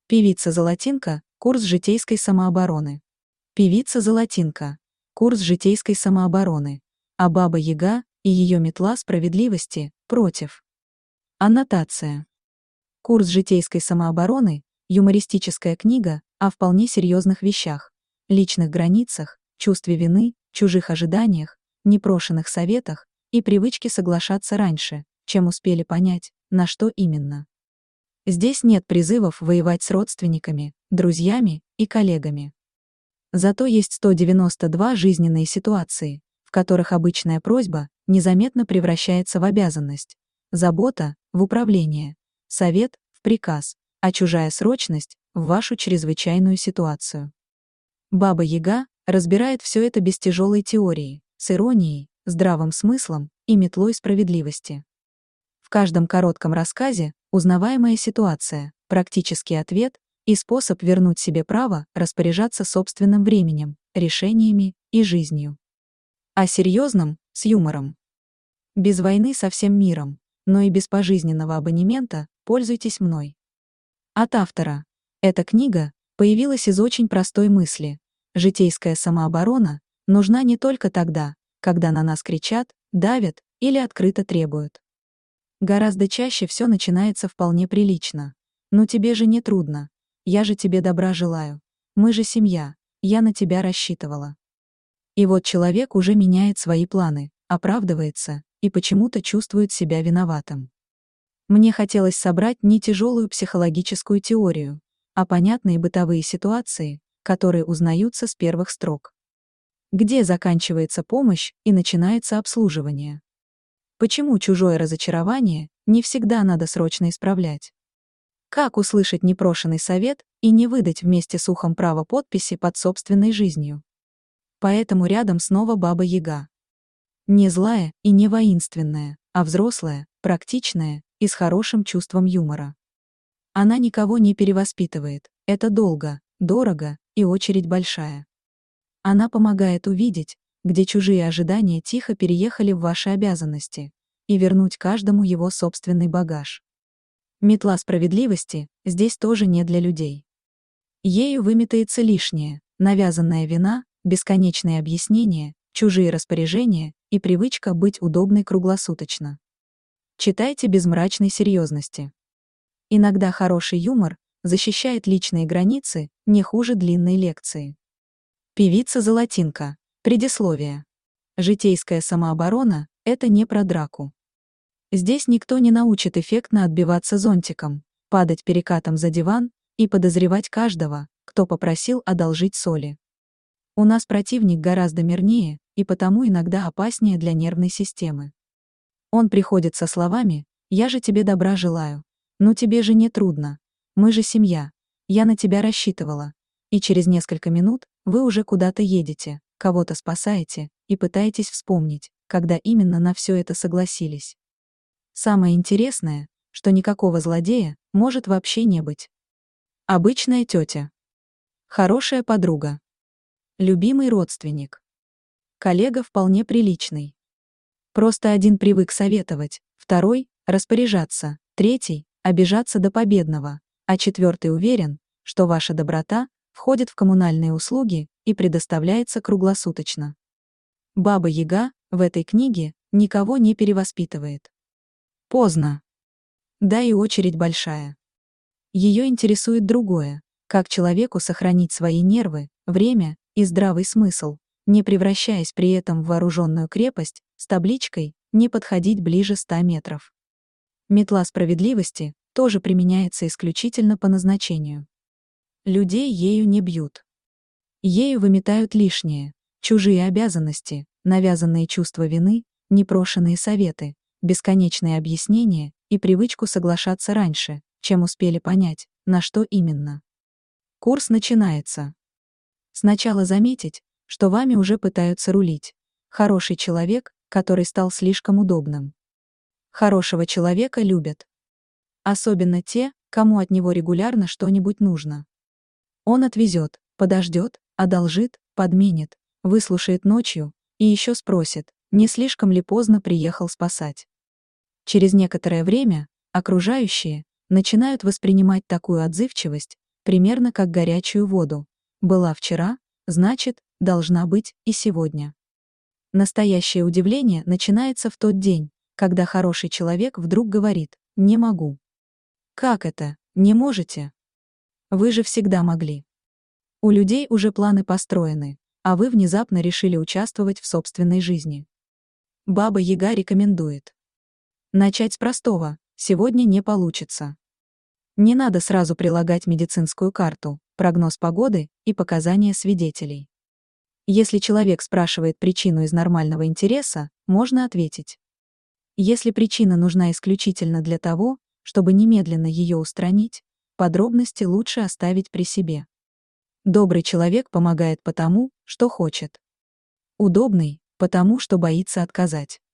Певица Золотинка. Курс житейской самообороны. Певица Золотинка. Курс житейской самообороны. А Баба Яга и ее метла справедливости против. Аннотация. Курс житейской самообороны – юмористическая книга о вполне серьезных вещах, личных границах, чувстве вины, чужих ожиданиях, непрошенных советах и привычке соглашаться раньше, чем успели понять, на что именно. Здесь нет призывов воевать с родственниками, друзьями и коллегами. Зато есть 192 жизненные ситуации, в которых обычная просьба незаметно превращается в обязанность, забота – в управление, совет – в приказ, а чужая срочность – в вашу чрезвычайную ситуацию. Баба Яга разбирает все это без тяжелой теории, с иронией, здравым смыслом и метлой справедливости. В каждом коротком рассказе узнаваемая ситуация, практический ответ и способ вернуть себе право распоряжаться собственным временем, решениями и жизнью. О серьезном – с юмором. Без войны со всем миром, но и без пожизненного абонемента пользуйтесь мной. От автора. Эта книга появилась из очень простой мысли. Житейская самооборона нужна не только тогда, когда на нас кричат, давят или открыто требуют. Гораздо чаще все начинается вполне прилично. «Ну тебе же не трудно. Я же тебе добра желаю. Мы же семья. Я на тебя рассчитывала». И вот человек уже меняет свои планы, оправдывается и почему-то чувствует себя виноватым. Мне хотелось собрать не тяжелую психологическую теорию, а понятные бытовые ситуации, которые узнаются с первых строк. Где заканчивается помощь и начинается обслуживание? Почему чужое разочарование не всегда надо срочно исправлять? Как услышать непрошенный совет и не выдать вместе с ухом право подписи под собственной жизнью? Поэтому рядом снова Баба Яга. Не злая и не воинственная, а взрослая, практичная и с хорошим чувством юмора. Она никого не перевоспитывает, это долго, дорого и очередь большая. Она помогает увидеть, где чужие ожидания тихо переехали в ваши обязанности, и вернуть каждому его собственный багаж. Метла справедливости здесь тоже не для людей. Ею выметается лишнее, навязанная вина, бесконечные объяснения, чужие распоряжения и привычка быть удобной круглосуточно. Читайте без мрачной серьезности. Иногда хороший юмор защищает личные границы не хуже длинной лекции. Певица Золотинка. Предисловие. Житейская самооборона – это не про драку. Здесь никто не научит эффектно отбиваться зонтиком, падать перекатом за диван и подозревать каждого, кто попросил одолжить соли. У нас противник гораздо мирнее и потому иногда опаснее для нервной системы. Он приходит со словами «Я же тебе добра желаю», «Ну тебе же не трудно», «Мы же семья», «Я на тебя рассчитывала», и через несколько минут вы уже куда-то едете, кого-то спасаете и пытаетесь вспомнить, когда именно на все это согласились. Самое интересное, что никакого злодея может вообще не быть. Обычная тетя. Хорошая подруга. Любимый родственник. Коллега вполне приличный. Просто один привык советовать, второй – распоряжаться, третий – обижаться до победного, а четвертый уверен, что ваша доброта входит в коммунальные услуги и предоставляется круглосуточно. Баба Яга в этой книге никого не перевоспитывает. Поздно. Да и очередь большая. Ее интересует другое, как человеку сохранить свои нервы, время и здравый смысл, не превращаясь при этом в вооруженную крепость с табличкой «Не подходить ближе 100 метров». Метла справедливости тоже применяется исключительно по назначению. Людей ею не бьют. Ею выметают лишнее, чужие обязанности, навязанные чувства вины, непрошенные советы, бесконечные объяснения и привычку соглашаться раньше, чем успели понять, на что именно. Курс начинается. Сначала заметить, что вами уже пытаются рулить. Хороший человек, который стал слишком удобным. Хорошего человека любят. Особенно те, кому от него регулярно что-нибудь нужно. Он отвезет, подождет, одолжит, подменит, выслушает ночью и еще спросит, не слишком ли поздно приехал спасать. Через некоторое время окружающие начинают воспринимать такую отзывчивость Примерно как горячую воду. Была вчера, значит, должна быть и сегодня. Настоящее удивление начинается в тот день, когда хороший человек вдруг говорит «не могу». Как это? Не можете? Вы же всегда могли. У людей уже планы построены, а вы внезапно решили участвовать в собственной жизни. Баба Яга рекомендует. Начать с простого: сегодня не получится. Не надо сразу прилагать медицинскую карту, прогноз погоды и показания свидетелей. Если человек спрашивает причину из нормального интереса, можно ответить. Если причина нужна исключительно для того, чтобы немедленно ее устранить, подробности лучше оставить при себе. Добрый человек помогает потому, что хочет. Удобный, потому что боится отказать.